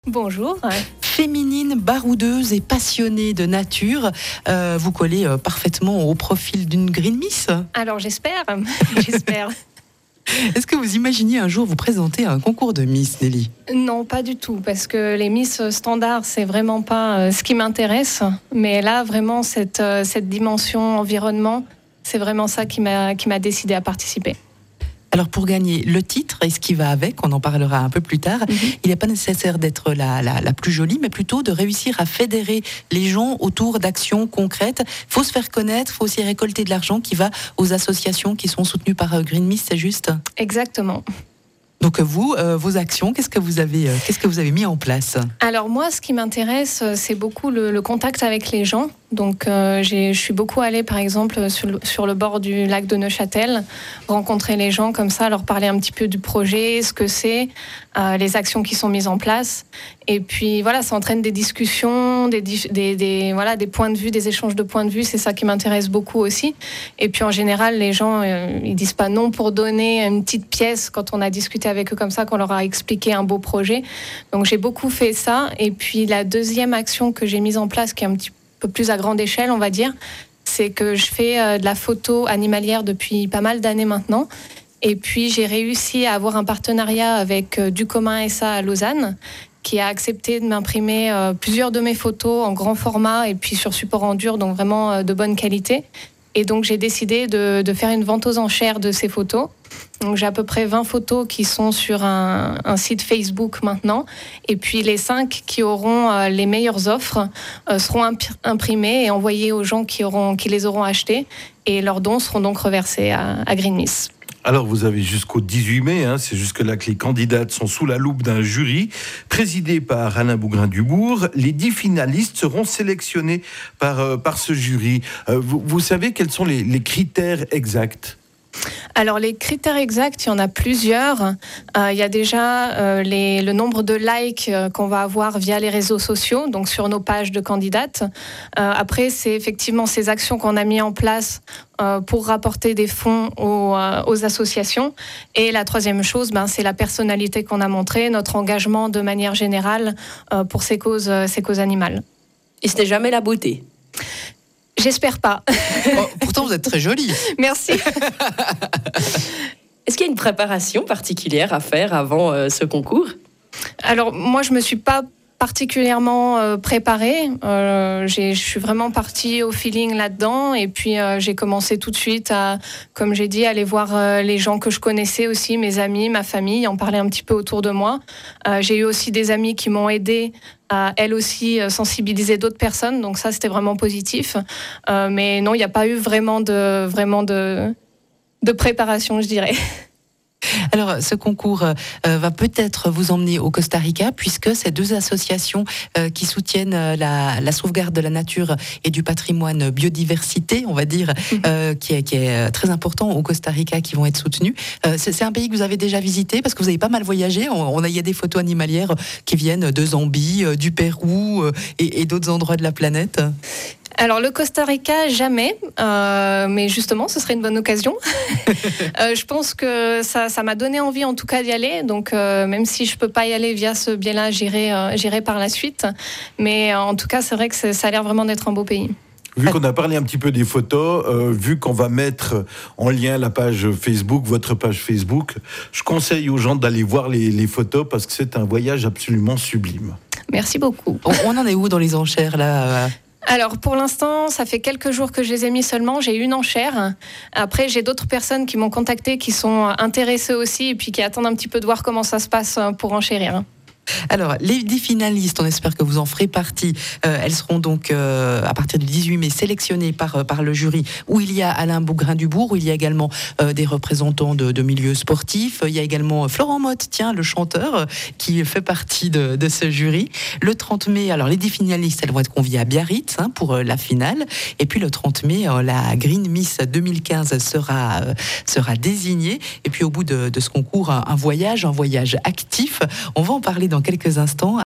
Bonjour. Féminine, baroudeuse et passionnée de nature, vous collez parfaitement au profil d'une Green Miss. Alors j'espère. Est-ce que vous imaginiez un jour vous présenter à un concours de Miss, Nelly ? Non, pas du tout, parce que les Miss standards, c'est vraiment pas ce qui m'intéresse. Mais là, vraiment, cette dimension environnement, c'est vraiment ça qui m'a décidé à participer. Alors pour gagner le titre et ce qui va avec, on en parlera un peu plus tard, il n'est pas nécessaire d'être la plus jolie, mais plutôt de réussir à fédérer les gens autour d'actions concrètes. Il faut se faire connaître, il faut aussi récolter de l'argent qui va aux associations qui sont soutenues par Green Miss, c'est juste ? Exactement. Donc vous, vos actions, qu'est-ce que vous avez mis en place ? Alors moi, ce qui m'intéresse, c'est beaucoup le contact avec les gens. Donc je suis beaucoup allée, par exemple, sur le bord du lac de Neuchâtel, rencontrer les gens comme ça, leur parler un petit peu du projet, ce que c'est, les actions qui sont mises en place. Et puis voilà, ça entraîne des discussions, des points de vue, des échanges de points de vue. C'est ça qui m'intéresse beaucoup aussi. Et puis en général, les gens, ils disent pas non pour donner une petite pièce quand on a discuté avec eux comme ça, qu'on leur a expliqué un beau projet. Donc j'ai beaucoup fait ça. Et puis la deuxième action que j'ai mise en place, qui est un petit peu plus à grande échelle, on va dire, c'est que je fais de la photo animalière depuis pas mal d'années maintenant. Et puis j'ai réussi à avoir un partenariat avec Du Commun SA à Lausanne, qui a accepté de m'imprimer plusieurs de mes photos en grand format et puis sur support en dur, donc vraiment de bonne qualité. Et donc j'ai décidé de faire une vente aux enchères de ces photos. Donc j'ai à peu près 20 photos qui sont sur un site Facebook maintenant. Et puis les 5 qui auront les meilleures offres seront imprimées et envoyées aux gens qui les auront achetées. Et leurs dons seront donc reversés à Green Miss. Alors vous avez jusqu'au 18 mai, c'est jusque-là que les candidates sont sous la loupe d'un jury présidé par Alain Bougrain-Dubourg. Les 10 finalistes seront sélectionnés par ce jury. Vous savez quels sont les critères exacts ? Alors les critères exacts, il y en a plusieurs. Il y a déjà le nombre de likes qu'on va avoir via les réseaux sociaux, donc sur nos pages de candidates. Après, c'est effectivement ces actions qu'on a mis en place pour rapporter des fonds aux associations. Et la troisième chose, c'est la personnalité qu'on a montrée, notre engagement de manière générale pour ces causes animales. Et ce n'est jamais la beauté. J'espère pas. Oh, pourtant, vous êtes très jolie. Merci. Est-ce qu'il y a une préparation particulière à faire avant ce concours ? Alors, moi, je me suis pas particulièrement préparée. Je suis vraiment partie au feeling là-dedans. Et puis, j'ai commencé tout de suite à, comme j'ai dit, aller voir les gens que je connaissais aussi, mes amis, ma famille, en parler un petit peu autour de moi. J'ai eu aussi des amis qui m'ont aidée à, elles aussi, sensibiliser d'autres personnes. Donc ça, c'était vraiment positif. Mais non, il n'y a pas eu vraiment de préparation, je dirais. Alors, ce concours va peut-être vous emmener au Costa Rica, puisque ces 2 associations qui soutiennent la sauvegarde de la nature et du patrimoine biodiversité, on va dire, qui est très important au Costa Rica, qui vont être soutenus. C'est un pays que vous avez déjà visité, parce que vous avez pas mal voyagé. Il y a des photos animalières qui viennent de Zambie, du Pérou et d'autres endroits de la planète. Alors le Costa Rica, jamais, mais justement, ce serait une bonne occasion. Je pense que ça m'a donné envie en tout cas d'y aller, donc même si je peux pas y aller via ce biais-là, j'irai par la suite. Mais en tout cas, c'est vrai que ça a l'air vraiment d'être un beau pays. Vu qu'on a parlé un petit peu des photos, vu qu'on va mettre en lien la page Facebook, votre page Facebook, je conseille aux gens d'aller voir les photos parce que c'est un voyage absolument sublime. Merci beaucoup. On en est où dans les enchères là ? Alors pour l'instant, ça fait quelques jours que je les ai mis seulement. J'ai une enchère. Après, j'ai d'autres personnes qui m'ont contacté, qui sont intéressées aussi et puis qui attendent un petit peu de voir comment ça se passe pour enchérir. Alors, les 10 finalistes, on espère que vous en ferez partie. Elles seront donc, à partir du 18 mai, sélectionnées par le jury, où il y a Alain Bougrain-Dubourg, où il y a également des représentants de milieux sportifs. Il y a également Florent Motte, le chanteur, qui fait partie de ce jury. Le 30 mai, alors les 10 finalistes, elles vont être conviées à Biarritz pour la finale. Et puis le 30 mai, la Green Miss 2015 sera désignée. Et puis au bout de ce concours, un voyage actif. On va en parler dans quelques instants.